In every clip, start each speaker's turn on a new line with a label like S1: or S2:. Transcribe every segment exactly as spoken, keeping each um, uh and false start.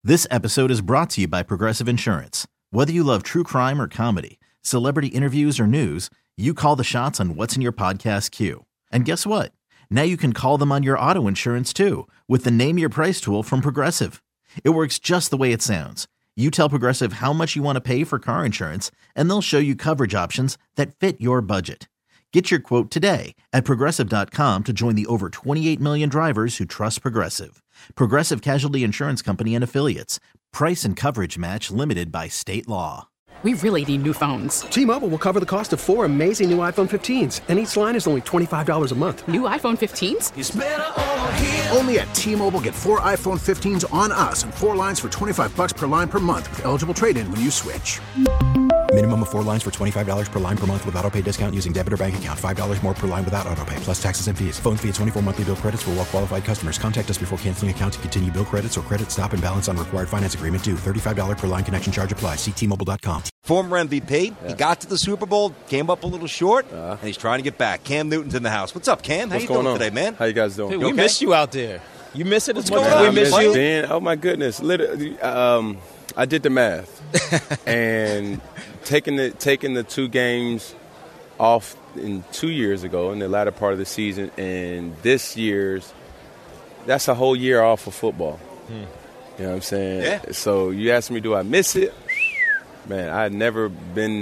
S1: This episode is brought to you by Progressive Insurance. Whether you love true crime or comedy, celebrity interviews or news, you call the shots on what's in your podcast queue. And guess what? Now you can call them on your auto insurance too with the Name Your Price tool from Progressive. It works just the way it sounds. You tell Progressive how much you want to pay for car insurance, and they'll show you coverage options that fit your budget. Get your quote today at Progressive dot com to join the over twenty-eight million drivers who trust Progressive. Progressive Casualty Insurance Company and Affiliates. Price and coverage match limited by state law.
S2: We really need new phones.
S3: T-Mobile will cover the cost of four amazing new iPhone fifteens, and each line is only twenty-five dollars a month.
S2: New iPhone fifteens?
S4: It's better over here.
S5: Only at T-Mobile, get four iPhone fifteens on us and four lines for twenty-five bucks per line per month with eligible trade-in when you switch.
S6: Minimum of four lines for twenty-five dollars per line per month with autopay discount using debit or bank account. five dollars more per line without autopay, plus taxes and fees. Phone fee at twenty-four monthly bill credits for well-qualified customers. Contact us before canceling account to continue bill credits or credit stop and balance on required finance agreement due. thirty-five dollars per line connection charge applies. See T Mobile dot com.
S7: Former M V P. Yeah. He got to the Super Bowl, came up a little short,
S8: uh,
S7: and he's trying to get back. Cam Newton's in the house. What's up, Cam? How
S8: What's
S7: you
S8: going
S7: doing
S8: on
S7: today, man?
S8: How you guys doing?
S9: Hey,
S8: you
S9: we
S8: okay?
S9: missed you out there. You miss it as
S7: What's
S9: much
S7: going
S9: as
S7: on?
S9: we miss
S8: I
S9: you?
S8: Dan, oh, my goodness. Literally, um, I did the math. and taking the, taking the two games off in two years ago in the latter part of the season and this year's, that's a whole year off of football. Hmm. You know what I'm saying?
S7: Yeah.
S8: So you asked me, do I miss it? Man, I had never been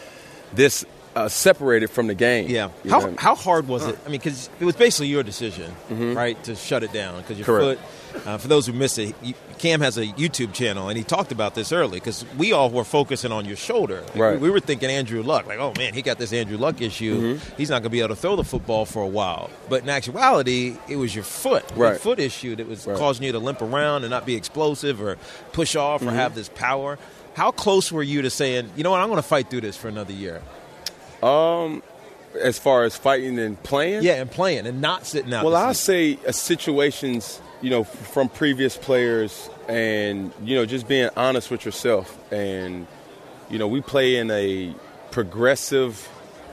S8: this uh, separated from the game.
S9: Yeah.
S8: You
S9: How
S8: know?
S9: how hard was it? I mean, because it was basically your decision,
S8: mm-hmm.
S9: right, to shut it down. Because your
S8: Correct.
S9: foot, uh, for those who missed it, you, Cam has a YouTube channel, and he talked about this early because we all were focusing on your shoulder. Like,
S8: right.
S9: we, we were thinking Andrew Luck, like, oh, man, he got this Andrew Luck issue. Mm-hmm. He's not going to be able to throw the football for a while. But in actuality, it was your foot,
S8: right.
S9: your foot issue that was
S8: right.
S9: causing you to limp around and not be explosive or push off mm-hmm. or have this power. How close were you to saying, you know what, I'm going to fight through this for another year?
S8: Um, as far as fighting and playing?
S9: Yeah, and playing and not sitting out.
S8: Well, I'll say uh, situations, you know, f- from previous players and, you know, just being honest with yourself. And, you know, we play in a progressive,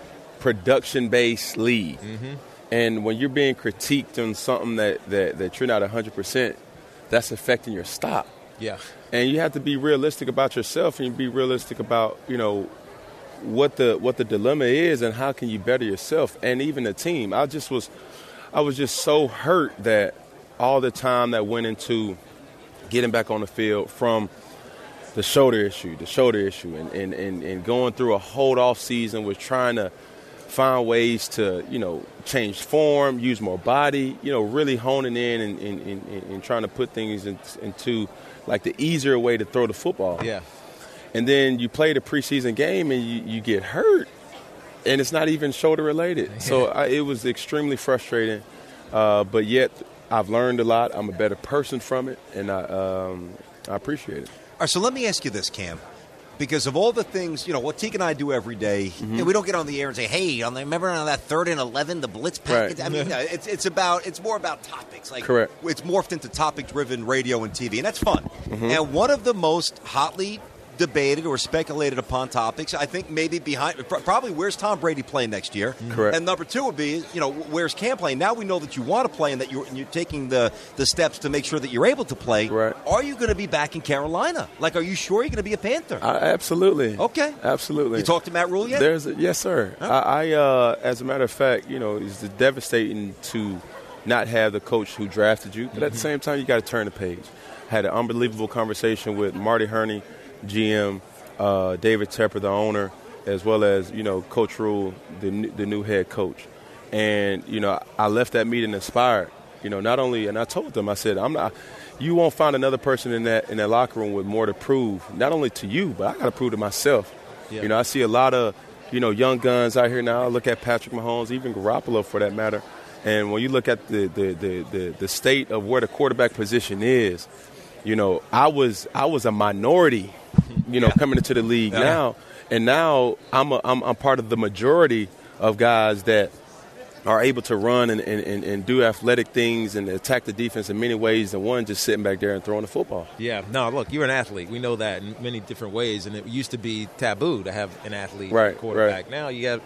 S8: production-based league. Mm-hmm. And when you're being critiqued on something that, that, that you're not one hundred percent, that's affecting your stock.
S9: Yeah.
S8: And you have to be realistic about yourself and be realistic about, you know, what the what the dilemma is and how can you better yourself and even the team. I just was I was just so hurt that all the time that went into getting back on the field from the shoulder issue, the shoulder issue, and, and, and, and going through a hold off season with trying to find ways to, you know, change form, use more body, you know, really honing in and, and, and, and trying to put things in, into like the easier way to throw the football.
S9: Yeah.
S8: And then you play the preseason game and you, you get hurt, and it's not even shoulder related. Yeah. So I, it was extremely frustrating, uh, but yet I've learned a lot. I'm a better person from it, and I, um, I appreciate it.
S7: All right, so let me ask you this, Cam. Because of all the things, you know, what Teague and I do every day, mm-hmm. you know, we don't get on the air and say, hey, on the, remember on that third and eleven, the blitz package?
S8: Right.
S7: I mean, it's it's about it's more about topics. Like,
S8: correct.
S7: It's morphed into topic-driven radio and T V, and that's fun. Mm-hmm. And one of the most hotly debated or speculated upon topics, I think maybe behind, probably where's Tom Brady playing next year?
S8: Correct.
S7: And number two would be, you know, where's Cam playing? Now we know that you want to play and that you're, you're taking the, the steps to make sure that you're able to play.
S8: Right.
S7: Are you going to be back in Carolina? Like, are you sure you're going to be a Panther?
S8: I, absolutely.
S7: Okay.
S8: Absolutely.
S7: You talked to Matt Rule yet?
S8: There's a, yes, sir. Huh? I, I uh, as a matter of fact, you know, it's devastating to not have the coach who drafted you, but mm-hmm. at the same time, you got to turn the page. Had an unbelievable conversation with Marty Herney, G M, Uh, David Tepper, the owner, as well as, you know, Coach Rule, the new, the new head coach. And, you know, I left that meeting inspired. You know, not only, and I told them, I said, I'm not, you won't find another person in that in that locker room with more to prove, not only to you, but I got to prove to myself. Yeah. You know, I see a lot of, you know, young guns out here now. I look at Patrick Mahomes, even Garoppolo for that matter. And when you look at the the, the, the, the state of where the quarterback position is, you know, I was I was a minority, you know, yeah. coming into the league yeah. now, and now I'm, a, I'm I'm part of the majority of guys that are able to run and, and, and do athletic things and attack the defense in many ways than one just sitting back there and throwing the football.
S9: Yeah, no, look, you're an athlete. We know that in many different ways, and it used to be taboo to have an athlete
S8: right,
S9: quarterback.
S8: Right.
S9: Now you have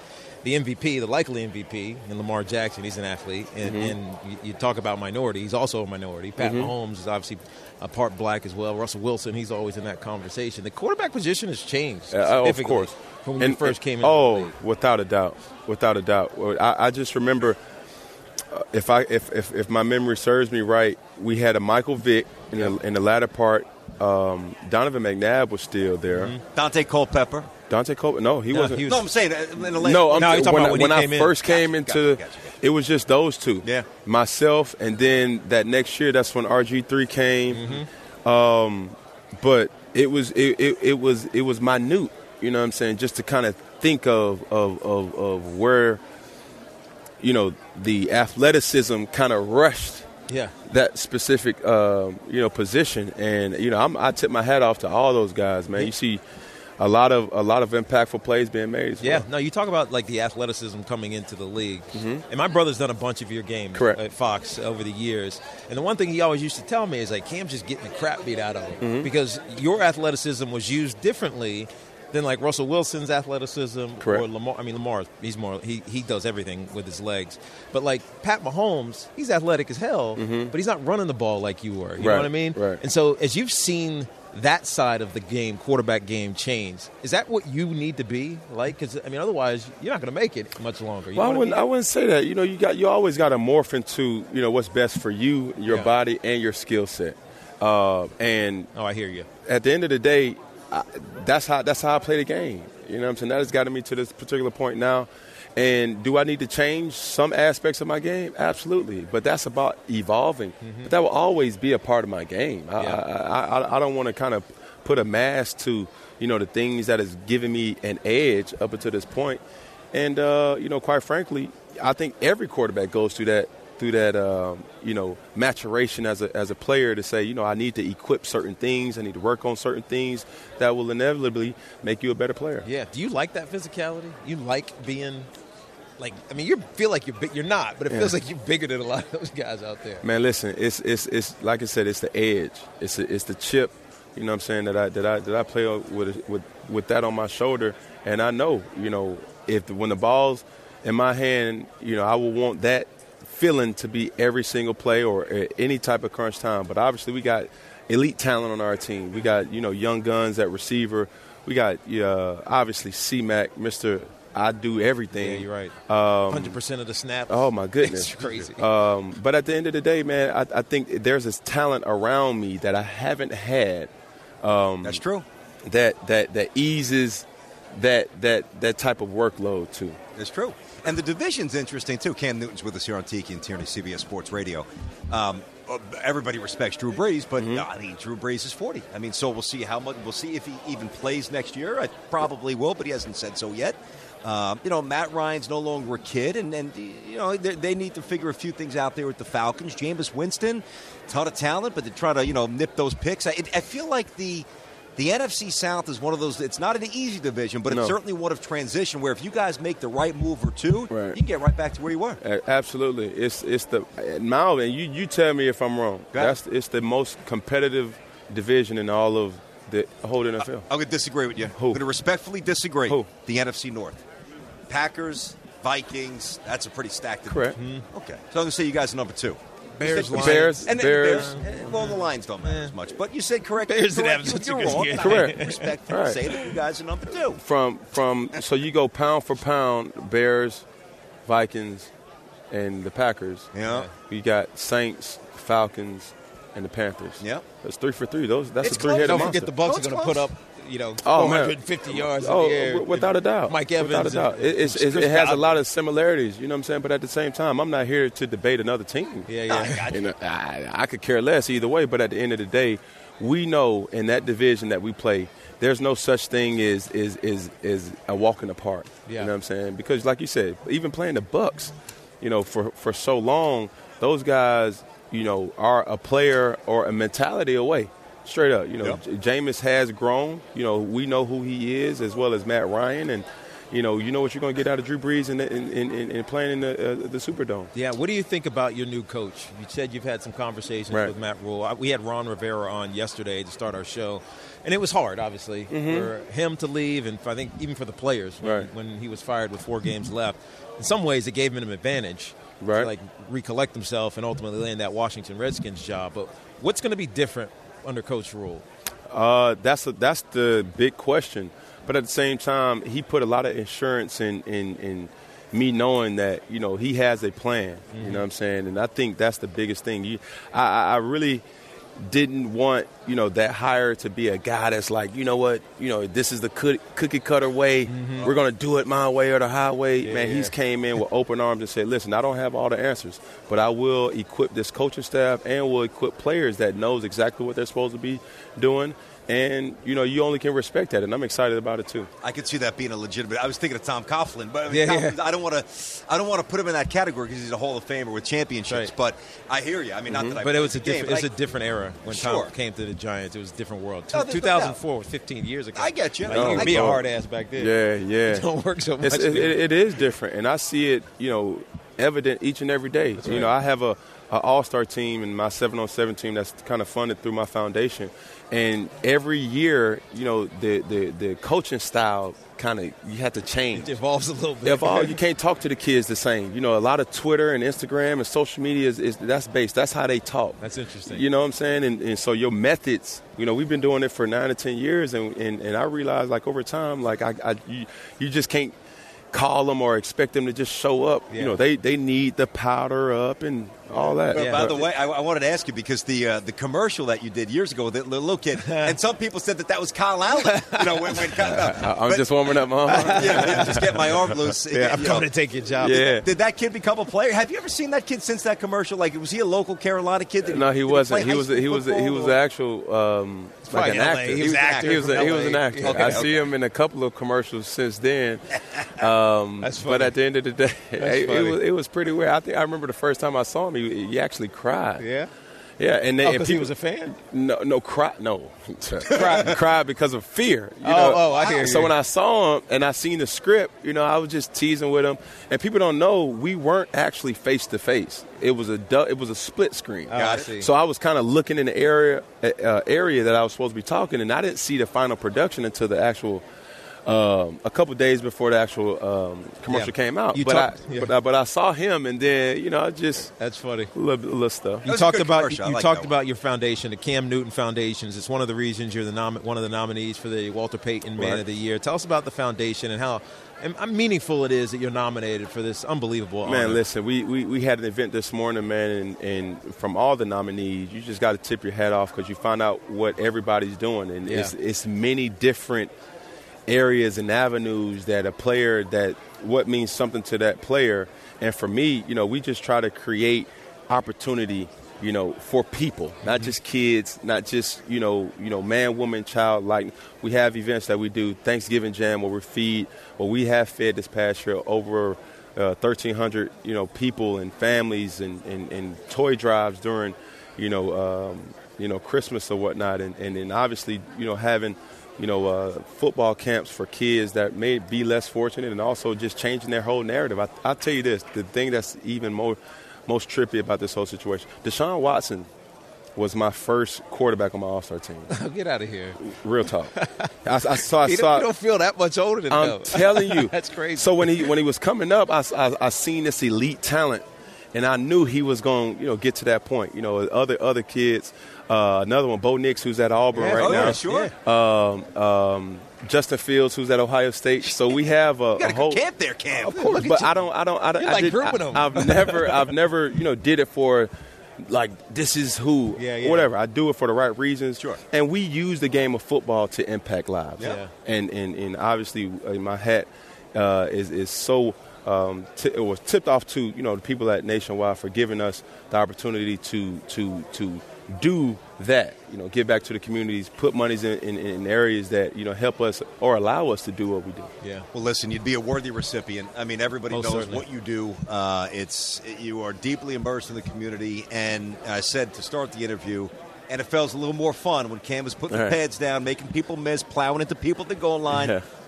S9: the M V P, the likely M V P, and Lamar Jackson, he's an athlete. And,
S8: Mm-hmm.
S9: and you, you talk about minority, he's also a minority. Pat
S8: Mm-hmm.
S9: Mahomes is obviously a part black as well. Russell Wilson, he's always in that conversation. The quarterback position has changed
S8: Uh, oh, of
S9: significantly
S8: course.
S9: from when
S8: and,
S9: you first
S8: and-
S9: came in.
S8: Oh,
S9: the league.
S8: without a doubt, without a doubt. Well, I, I just remember, uh, if I if, if if my memory serves me right, we had a Michael Vick in the in the latter part. Um, Donovan McNabb was still there.
S9: Mm-hmm.
S7: Dante Culpepper.
S8: Dante Cole? No, he
S9: No,
S8: wasn't.
S9: he was-
S7: No, I'm saying uh, in the last
S8: No, I'm
S9: No,
S8: t-
S9: you're talking
S8: when,
S9: about
S8: I-
S9: when
S8: when
S9: he
S8: I
S9: came in.
S8: first came
S7: Gotcha,
S8: into,
S7: gotcha, gotcha.
S8: it was just those two.
S7: Yeah.
S8: Myself, and then that next year, that's when R G three came.
S9: Mm-hmm.
S8: Um, but it was it, it, it was it was minute. You know what I'm saying? Just to kind of think of of, of of where, you know, the athleticism kind of rushed
S9: Yeah.
S8: that specific um, you know position, and you know I'm, I tip my hat off to all those guys, man. You see a lot of a lot of impactful plays being made. As
S9: Yeah,
S8: well.
S9: no, you talk about like the athleticism coming into the league, and my brother's done a bunch of your games
S8: Correct.
S9: at Fox over the years. And the one thing he always used to tell me is like Cam's just getting the crap beat out of him
S8: Mm-hmm.
S9: because your athleticism was used differently than like Russell Wilson's athleticism
S8: Correct.
S9: or Lamar. I mean, Lamar, he's more he he does everything with his legs, but like Pat Mahomes, he's athletic as hell, but he's not running the ball like you were. You know
S8: Mm-hmm. Right,
S9: what I mean?
S8: right.
S9: And so as you've seen that side of the game, quarterback game, change. Is that what you need to be like? Because I mean, otherwise, you're not going to make it much longer. You
S8: Well,
S9: know
S8: I
S9: what
S8: wouldn't.
S9: I
S8: I
S9: mean?
S8: wouldn't say that. You know, you got you always got to morph into you know what's best for you, your
S9: Yeah.
S8: body, and your skill set. Uh, and
S9: Oh, I hear you.
S8: at the end of the day, I, that's how that's how I play the game. You know what I'm saying? That has gotten me to this particular point now. And do I need to change some aspects of my game? Absolutely. But that's about evolving. But that will always be a part of my game. I,
S9: Yeah.
S8: I, I, I don't want to kind of put a mask to, you know, the things that has given me an edge up until this point. And, uh, you know, quite frankly, I think every quarterback goes through that through that, um, you know, maturation as a as a player to say, you know, I need to equip certain things. I need to work on certain things that will inevitably make you a better player.
S9: Yeah. Do you like that physicality? You like being like? I mean, you feel like you're big. You're not, but it feels like you're bigger than a lot of those guys out there.
S8: Man, listen, it's it's it's like I said, it's the edge. It's the, it's the chip. You know what I'm saying, that I that I that I play with with with that on my shoulder, and I know, you know, if the, when the ball's in my hand, you know, I will want that feeling to be every single play or at any type of crunch time. But obviously, we got elite talent on our team. We got, you know, young guns at receiver. We got uh, obviously C-Mac, Mister I do everything.
S9: Yeah, you're right.
S8: Um,
S9: one hundred percent of the snaps.
S8: Oh, my goodness.
S9: It's crazy.
S8: Um, but at the end of the day, man, I, I think there's this talent around me that I haven't had. Um,
S7: That's true.
S8: That that that eases that that that type of workload too.
S7: It's true. And the division's interesting, too. Cam Newton's with us here on Tiki and Tierney, C B S Sports Radio. Um, everybody respects Drew Brees, but
S8: Mm-hmm.
S7: uh, I mean, Drew Brees is forty. I mean, so we'll see how much. We'll see if he even plays next year. I probably will, but he hasn't said so yet. Um, you know, Matt Ryan's no longer a kid, and, and you know, they, they need to figure a few things out there with the Falcons. Jameis Winston, ton of talent, but they're trying to, you know, nip those picks. I, I feel like the the N F C South is one of those, it's not an easy division, but
S8: No.
S7: it's certainly one of transition where if you guys make the right move or two,
S8: Right.
S7: you can get right back to where you were.
S8: A- Absolutely, it's it's the now, and you you tell me if I'm wrong.
S7: Go ahead.
S8: That's it's the most competitive division in all of the whole N F L.
S7: I'm going to disagree with you.
S8: Who?
S7: I'm going to respectfully disagree.
S8: Who?
S7: The N F C North. Packers, Vikings, that's a pretty stacked
S8: Correct.
S7: division. Okay. So I'm going to say you guys are number two.
S9: Bears,
S7: You said-
S9: Lions.
S8: Bears,
S7: And
S8: Bears.
S7: Bears, eh, well, the Lions don't matter as much. But you said correct.
S9: Bears didn't
S7: correct.
S9: have such a
S7: You're
S9: good
S7: wrong.
S9: year.
S8: Correct.
S7: I respect you
S8: All right.
S7: say that you guys are number two.
S8: From from so you go pound for pound, Bears, Vikings, and the Packers.
S7: Yeah.
S8: You got Saints, Falcons, and the Panthers.
S7: Yep.
S8: That's three for three. Those that's
S7: It's
S8: a three-headed
S9: Don't
S8: monster.
S9: forget the Bucks
S7: Oh,
S9: are
S7: it's
S9: going to put
S7: close.
S9: up, you know,
S8: Oh,
S9: four
S8: man.
S9: hundred fifty yards
S8: Oh,
S9: in the air.
S8: w- without a doubt.
S9: Mike Evans.
S8: Without a doubt.
S9: and-
S8: It, it's,
S9: and
S8: it's, it
S9: Chris
S8: has a
S9: Godwin.
S8: lot of similarities, you know what I'm saying? But at the same time, I'm not here to debate another team.
S9: Yeah, yeah.
S8: You know, I, I could care less either way, but at the end of the day, we know in that division that we play, there's no such thing as is is is a walk in the park.
S9: Yeah.
S8: You know what I'm saying? Because like you said, even playing the Bucks, you know, for, for so long, those guys, you know, are a player or a mentality away. Straight up. You know,
S7: Yep.
S8: J- Jameis has grown. You know, we know who he is as well as Matt Ryan. And, you know, you know what you're going to get out of Drew Brees and in, in, in, in playing in the, uh, the Superdome.
S9: Yeah, what do you think about your new coach? You said you've had some conversations
S8: right.
S9: with Matt Rule. We had Ron Rivera on yesterday to start our show, and it was hard, obviously,
S8: mm-hmm.
S9: for him to leave, and for, I think even for the players when,
S8: right.
S9: when he was fired with four games left. In some ways, it gave him an advantage
S8: right.
S9: to like recollect himself and ultimately land that Washington Redskins job. But what's going to be different under Coach Rule?
S8: Uh, that's a, that's the big question. But at the same time, he put a lot of insurance in, in, in me knowing that, you know, he has a plan. Mm-hmm. You know what I'm saying? And I think that's the biggest thing. You, I, I really didn't want, you know, that hire to be a guy that's like, you know what, you know, this is the cookie cutter way. Mm-hmm. We're going to do it my way or the highway. Yeah, Man, yeah. he's came in with open arms and said, listen, I don't have all the answers, but I will equip this coaching staff and will equip players that knows exactly what they're supposed to be doing. And, you know, you only can respect that, and I'm excited about it, too.
S7: I could see that being a legitimate – I was thinking of Tom Coughlin, but I, mean,
S9: yeah,
S7: Coughlin,
S9: yeah.
S7: I don't want to I don't want to put him in that category because he's a Hall of Famer with championships.
S9: Right.
S7: But I hear you. I mean,
S9: mm-hmm.
S7: not that I
S9: But it was, a,
S7: game,
S9: diff- it was I, a different era when
S7: sure.
S9: Tom came to the Giants. It was a different world.
S7: No,
S9: two thousand four was fifteen years ago.
S7: I get you.
S9: Like,
S7: No,
S9: you could be a hard ass back then.
S8: Yeah, yeah.
S9: It don't work so much.
S8: It's, it, it, it is different, and I see it, you know, evident each and every day.
S9: That's
S8: you
S9: right.
S8: know, I have a, a all-star team and my seven on seven team that's kind of funded through my foundation. And every year, you know, the, the, the coaching style kind of, you have to change.
S9: It evolves a little bit.
S8: It evolves. You can't talk to the kids the same. You know, a lot of Twitter and Instagram and social media, is, is that's based. That's how they talk.
S9: That's interesting.
S8: You know what I'm saying? And, and so your methods, you know, we've been doing it for nine to ten years, and, and, and I realized, like, over time, like, I, I you, you just can't call them or expect them to just show up.
S9: Yeah.
S8: You know, they, they need the powder up and all that.
S7: But
S9: Yeah.
S7: by the way, I, I wanted to ask you because the uh, the commercial that you did years ago with the little kid, and some people said that that was Kyle Allen. You know, when, when Kyle,
S8: I, I'm
S7: but,
S8: just warming up my arm.
S7: yeah, yeah, just get my arm loose.
S8: Yeah.
S9: I'm
S7: You
S9: coming
S7: know.
S9: to take your job.
S8: Yeah.
S7: Did that kid become a player? Have you ever seen that kid since that commercial? Like, was he a local Carolina kid? Did
S8: No, he
S7: did
S8: wasn't.
S7: play
S8: He was.
S7: high
S8: He
S7: school
S8: was. He
S7: football,
S8: was
S7: or-
S8: the actual um, like
S9: probably
S8: an
S9: L A.
S8: actor.
S9: He was an actor
S8: He was.
S9: from
S8: A, he was an
S9: L A.
S8: actor.
S7: Okay,
S8: I
S7: okay.
S8: see him in a couple of commercials since then. Um,
S9: That's funny.
S8: But at the end of the day, it, it
S9: funny.
S8: was it was pretty weird. I think I remember the first time I saw him, he, he actually cried.
S9: Yeah?
S8: Yeah, and, they,
S9: Oh,
S8: and
S9: because
S8: people
S9: he was a fan?
S8: No, no, cry, no, cry, cry because of fear. You
S9: Oh,
S8: know?
S9: oh, I hear
S8: So
S9: you.
S8: when I saw him and I seen the script, you know, I was just teasing with him, and people don't know we weren't actually face to face. It was a du- it was a split screen.
S9: Oh, I see.
S8: So I was kind of looking in the area uh, area that I was supposed to be talking, and I didn't see the final production until the actual. Um, a couple days before the actual um, commercial
S9: Yeah.
S8: came out,
S9: You
S8: but
S9: talked-
S8: I
S9: yeah.
S8: but, I, but I saw him, and then you know I just
S9: That's funny.
S8: a little, a little stuff.
S7: That
S9: You
S7: was a
S9: talked
S7: good
S9: about
S7: commercial. I
S9: you
S7: like
S9: talked
S7: that
S9: about your foundation, the Cam Newton Foundations. It's one of the reasons you're the nom- one of the nominees for the Walter Payton Man
S8: Right.
S9: of the Year. Tell us about the foundation and how and how meaningful it is that you're nominated for this unbelievable
S8: Man,
S9: honor.
S8: listen, we, we, we had an event this morning, man, and, and from all the nominees, you just got to tip your hat off because you find out what everybody's doing. And
S9: Yeah.
S8: it's, it's many different areas and avenues that a player, that what means something to that player. And for me, you know, we just try to create opportunity, you know, for people, not just kids, not just, you know, you know, man, woman, child. Like we have events that we do, Thanksgiving Jam, where we feed, where we have fed this past year over uh, thirteen hundred, you know, people and families, and, and, and toy drives during, you know, um, you know, Christmas or whatnot, and and then obviously, you know, having, you know, uh, football camps for kids that may be less fortunate, and also just changing their whole narrative. I, I'll tell you this, the thing that's even more most trippy about this whole situation, Deshaun Watson was my first quarterback on my All-Star team.
S9: Get out of here.
S8: Real talk. I, I saw. I
S9: You
S8: saw
S9: don't, you don't feel that much older than
S8: I'm
S9: him.
S8: telling you.
S9: That's crazy.
S8: So when he when he was coming up, I, I, I seen this elite talent, and I knew he was going, you know, get to that point. You know, other other kids. Uh, another one, Bo Nix, who's at Auburn
S9: Yeah,
S8: right
S7: oh,
S8: now.
S7: yeah, sure.
S8: Um, um, Justin Fields, who's at Ohio State. So we have a,
S7: You got
S8: a
S7: a
S8: whole
S7: good camp there, Cam.
S8: Of course, but I don't, I don't, I don't.
S9: You're
S8: I
S9: like
S8: did,
S9: grouping
S8: I,
S9: them.
S8: I've never, I've never, you know, did it for, like, this is who,
S9: Yeah, yeah.
S8: whatever. I do it for the right reasons.
S7: Sure.
S8: And we use the game of football to impact lives.
S9: Yeah.
S8: And and and obviously, uh, my hat uh, is is so. Um, t- it was tipped off to, you know, the people at Nationwide for giving us the opportunity to to to do that, you know, give back to the communities, put monies in, in, in areas that, you know, help us or allow us to do what we do.
S9: Yeah.
S7: Well, listen, you'd be a worthy recipient. I mean, everybody
S9: Most
S7: knows
S9: certainly.
S7: what you do. Uh, it's you are deeply immersed in the community, and I said to start the interview, N F L's a little more fun when Cam is putting
S8: All right.
S7: the pads down, making people miss, plowing into people that go in line.
S8: Yeah.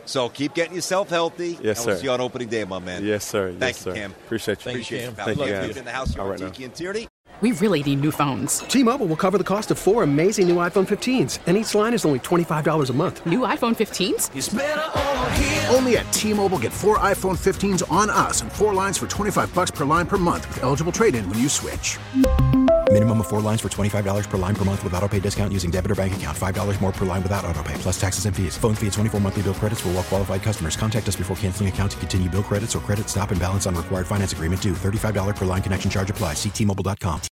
S7: So keep getting yourself healthy.
S8: Yes,
S7: and we'll
S8: sir.
S7: see you on opening day, my man.
S8: Yes, sir.
S7: Thank
S8: yes,
S7: you,
S8: sir.
S7: Cam.
S8: Appreciate you.
S7: Appreciate
S9: Cam.
S7: you, pal.
S8: Thank you,
S7: Love
S8: guys.
S7: in the house here
S8: All
S7: with
S8: right now.
S7: Tiki and Tierney.
S2: We really need new phones.
S3: T-Mobile will cover the cost of four amazing new iPhone fifteens, and each line is only twenty-five dollars a month.
S2: New iPhone fifteens?
S5: Only at T-Mobile, get four iPhone fifteens on us and four lines for twenty-five bucks per line per month with eligible trade-in when you switch.
S6: Minimum of four lines for twenty-five dollars per line per month with auto pay discount using debit or bank account. five dollars more per line without auto pay, plus taxes and fees. Phone fee at twenty-four monthly bill credits for well-qualified customers. Contact us before canceling account to continue bill credits or credit stop and balance on required finance agreement due. thirty-five dollars per line connection charge applies. See T Mobile dot com.